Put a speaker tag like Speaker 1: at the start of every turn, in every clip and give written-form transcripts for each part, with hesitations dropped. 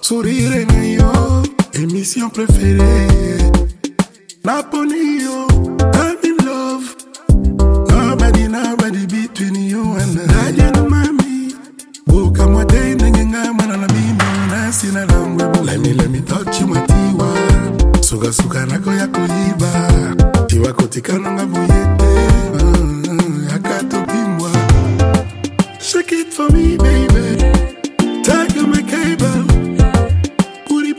Speaker 1: Sourire ngayo, émission préférée. Napoleon, I'm in love. Nobody between you and I. Daniel mami, boka mwate nengenga manana mino na sina langwe. Let me touch you matiwa. Suga nako yako iba. Tiwa kotikana nga buyete. Yakato bimwa. Shake it for me, baby. Take my cable. Puri.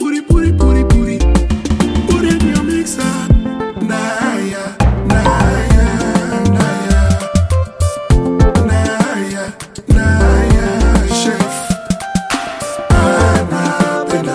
Speaker 1: Put in your mixer. Naya. Chef. Anapenda.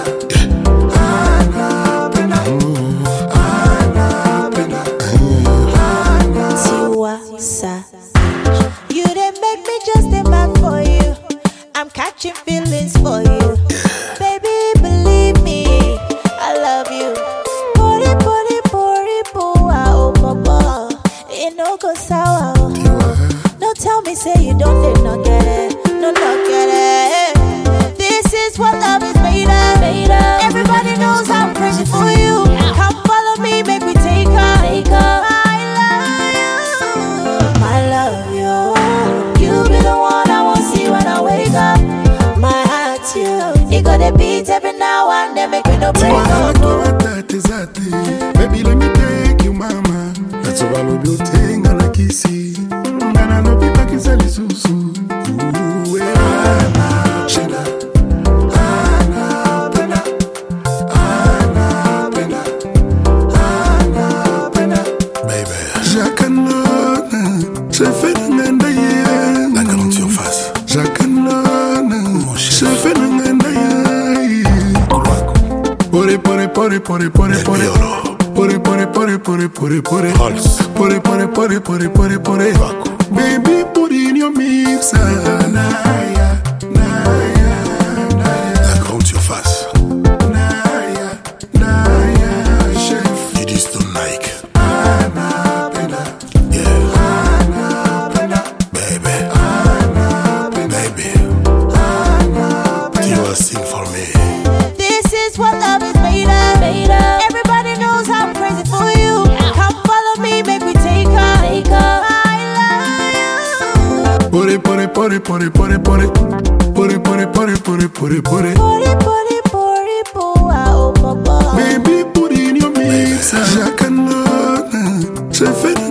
Speaker 2: You didn't make me just a man for you. I'm catching feelings for you. Baby, believe me, I love you. Puri, oh mama, it no go sour. Don't tell me say you don't did not get it, not get it. This is what love is made of. Everybody knows I'm crazy for you. Come follow me, make me take her. I love you. You be the one I want to see when I wake up. My heart, you. It got a beat every now and then, make me no break up.
Speaker 1: Baby, let me take you, mama. That's all I love you, thing, and I kiss you. And I know people can sell you susu. Ooh, Anapenda. Baby. Jacanona, je fais l'anganda yeah. La grande surface. Jacanona, je fais l'anganda yeah. Pore. Baby, put in your mixer. Naya. La grande surface. Naya, chef. It is to Nike. Anapenda. Yeah. Anapenda. Baby. You will sing for me.
Speaker 2: This is what love is made of. Everybody knows I'm crazy for you. Come follow me, make me take her. I love you. Puri, oh mama.
Speaker 1: Baby, put in your mix. Jacanona, je fais